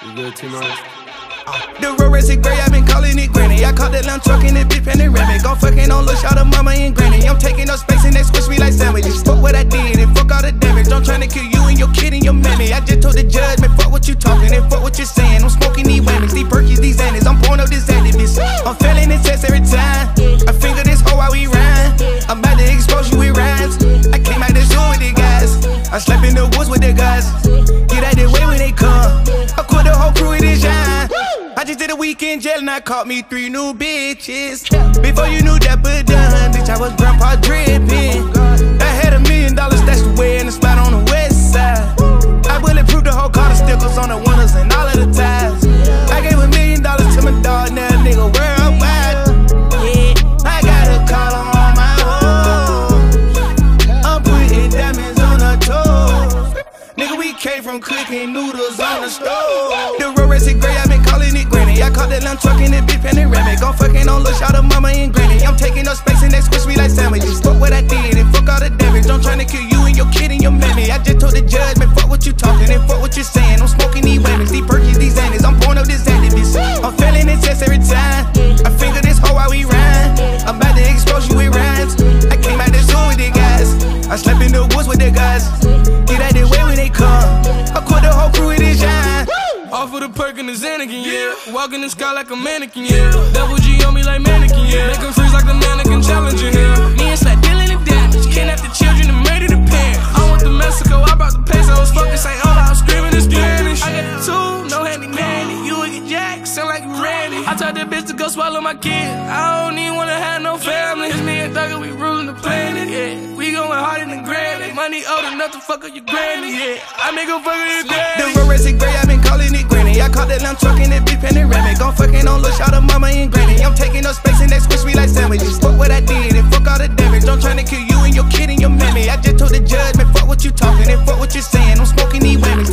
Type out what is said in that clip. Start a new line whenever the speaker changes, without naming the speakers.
You good, T-Mart?
The road racing gray, I been calling it granny. I caught that lamb truck in the big panoramic. Gon' fucking on look shot of mama and granny. I'm taking up space and they squish me like sandwiches. Fuck what I did and fuck all the damage. I'm tryna kill you and your kid and your mammy. I just told the judge, man, fuck what you talking and fuck what you're saying. I'm smoking these whammies, these perkies, these annies. I'm pouring up this activist. I'm failing in tests every time. I finger this hoe while we rhyme. I'm about to expose you with rhymes. I came out the zoo with the guys. I slept in the woods with the guys. Get out the way when they come. I quit the whole crew with this shine. I just did a week in jail and I caught me 3 new bitches. Before you knew that but done, bitch, I was grandpa dripping. I had $1 million stashed away in the spot on the west side. I bulletproof the whole car, the stickers on the windows and all of the ties. I gave $1 million to my dog, now nigga worldwide. Yeah, I got a collar on my home. I'm putting diamonds on her toes. Nigga, we came from cooking noodles on the stove. The road racing gray, I been calling it granny. I caught that lamb truck in the big panoramic. Gon' fucking on look shot of mama and granny. I'm taking up space and they squish me like sandwiches. Fuck what I did and fuck all the damage. I'm tryna kill you and your kid and your mammy. I just told the judge, man, fuck what you talking and fuck what you're saying. I'm smoking these whammies, these perkies, these annies. I'm pouring up this activist. I'm failing in tests every time. I finger this hoe while we rhyme. I'm about to expose you with rhymes. I came out the zoo with the guys. I slept in the woods with the guys. Get out the way when they come. I quit the whole crew with this shine.
Off of the perk and the Xanakin, yeah. Walk in the sky like a mannequin, yeah. Double G on me like mannequin, yeah. Make 'em freeze like the mannequin challenger, yeah. Me and Slack dealing the damage. Kidnap the children and murder the parents. I went to Mexico, I brought the pesos. Fucking say, oh, I'm screaming in Spanish. I got the tool, no handy nanny. You would get jacked, sound like you Randy. I told that bitch to go swallow my kid. I don't even wanna have no family. It's me and Thugger, we ruling the planet, yeah. We going harder than granny. Money old enough to fuck up your granny, yeah. I make her fuck up your daddy.
The road racing gray, I been calling it granny. I caught that lamb truck in the big panoramic. Gon' fucking on look shot of mama and granny. I'm taking up space and they squish me like sandwiches. Fuck what I did and fuck all the damage. I'm tryna kill you and your kid and your mammy. I just told the judge, man, fuck what you talking and fuck what you're saying. I'm smoking these whammies.